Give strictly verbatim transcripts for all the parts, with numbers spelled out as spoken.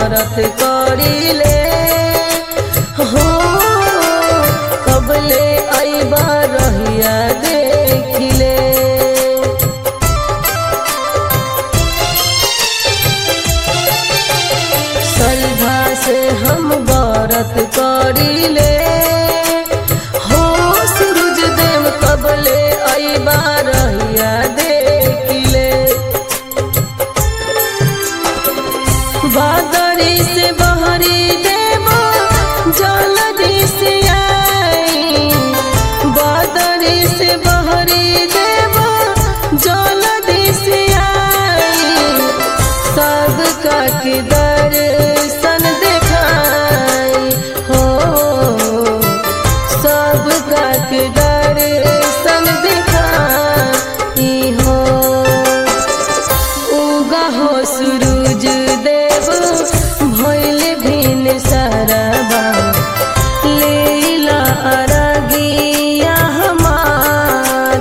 बरत करिले हो कबले अइबा रहिया देखिले। श्रद्धा से हम बरत करिले हो सूरज देव कबले अइबा रहिया देखिले। बादरी से बहरी देव जल्दी से आई, बादरी से बहरी देव जल्दी से आई। सबका के दर्शन दिखाई हो सबका के दर्शन दिखाई हो। उगा हो सूरज देव भइल भिन सरबा लेला अरगिया हमार।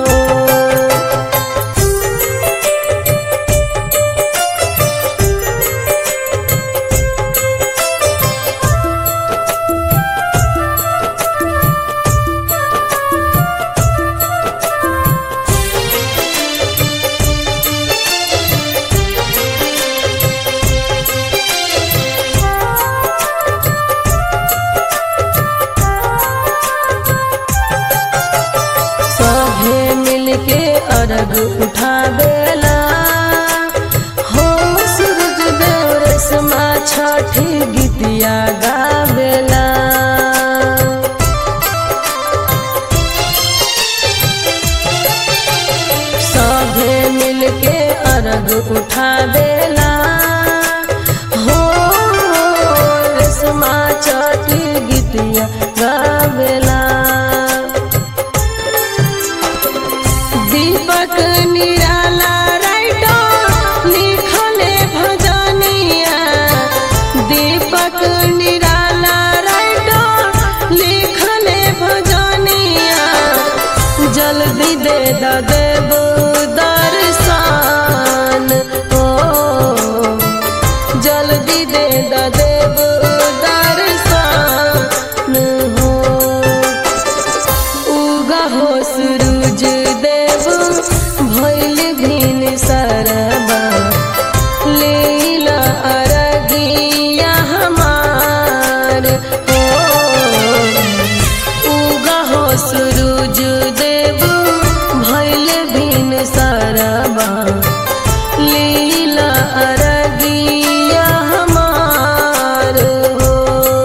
के अर्घ उठावेला हो सूरज देव रेशमा छठी गीतिया गावेला। सभे मिल के अर्घ उठावेला हो रेशमा छठी गीतिया गावेला। दीपक निराला राइटो लिखले भजनिया, दीपक निराला राइटो लिखले भजनिया। जल्दी दे द देव दर्शन हो जल्दी दे द देव दर्शन हो। उगा हो सूरज देव भइल भिन सरबा लेला अरगिया हमार हो। उगा हो सूरज देव भइल भिन सरबा लेला अरगिया हमार हो।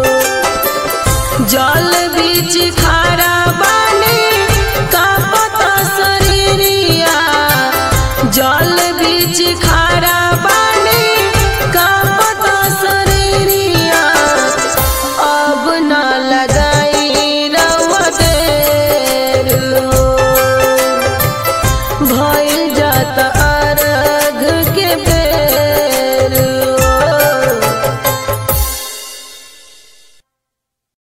जल बीच खारा बानी कापता शरीरिया, जल बीच खारा बानी कापता शरीरिया। अब ना लगाई रउआ देर हो भइल जाता